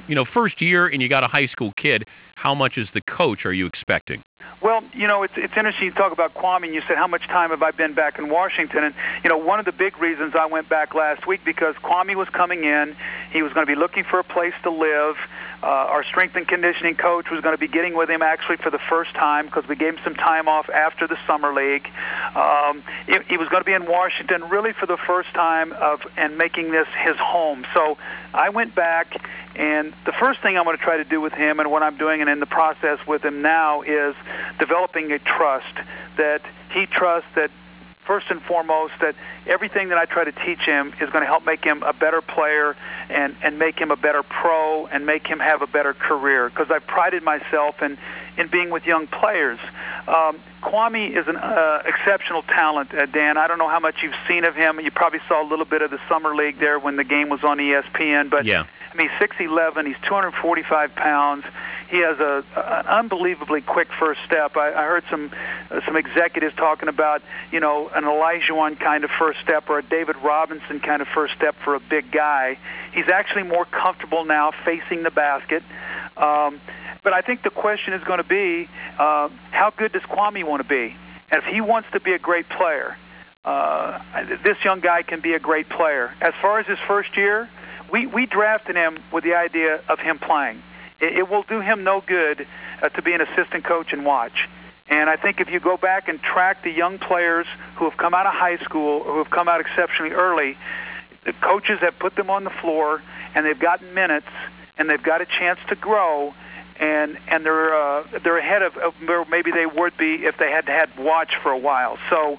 first year and you got a high school kid, how much as the coach are you expecting? Well, it's interesting you talk about Kwame, and you said, how much time have I been back in Washington? And, one of the big reasons I went back last week, because Kwame was coming in. He was going to be looking for a place to live. Our strength and conditioning coach was going to be getting with him actually for the first time because we gave him some time off after the summer league. He was going to be in Washington really for the first time and making this his home. So I went back, and the first thing I'm going to try to do with him, and what I'm doing and in the process with him now, is developing a trust that he trusts that, first and foremost, that everything that I try to teach him is going to help make him a better player and make him a better pro and make him have a better career, because I've prided myself in being with young players. Kwame is an exceptional talent, Dan. I don't know how much you've seen of him. You probably saw a little bit of the summer league there when the game was on ESPN. But yeah. He's 6'11", he's 245 pounds. He has an unbelievably quick first step. I heard some executives talking about, an Olajuwon kind of first step or a David Robinson kind of first step for a big guy. He's actually more comfortable now facing the basket. But I think the question is going to be, how good does Kwame want to be? And if he wants to be a great player, this young guy can be a great player. As far as his first year, we drafted him with the idea of him playing. It will do him no good to be an assistant coach and watch. And I think if you go back and track the young players who have come out of high school or who have come out exceptionally early, the coaches have put them on the floor, and they've gotten minutes, and they've got a chance to grow, and they're ahead of where maybe they would be if they had watch for a while. So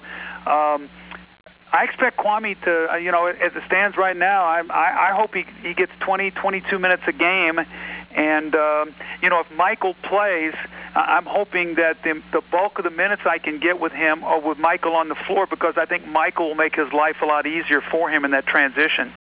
I expect Kwame to, as it stands right now, I hope he gets 20, 22 minutes a game. And, if Michael plays, I'm hoping that the bulk of the minutes I can get with him are with Michael on the floor, because I think Michael will make his life a lot easier for him in that transition.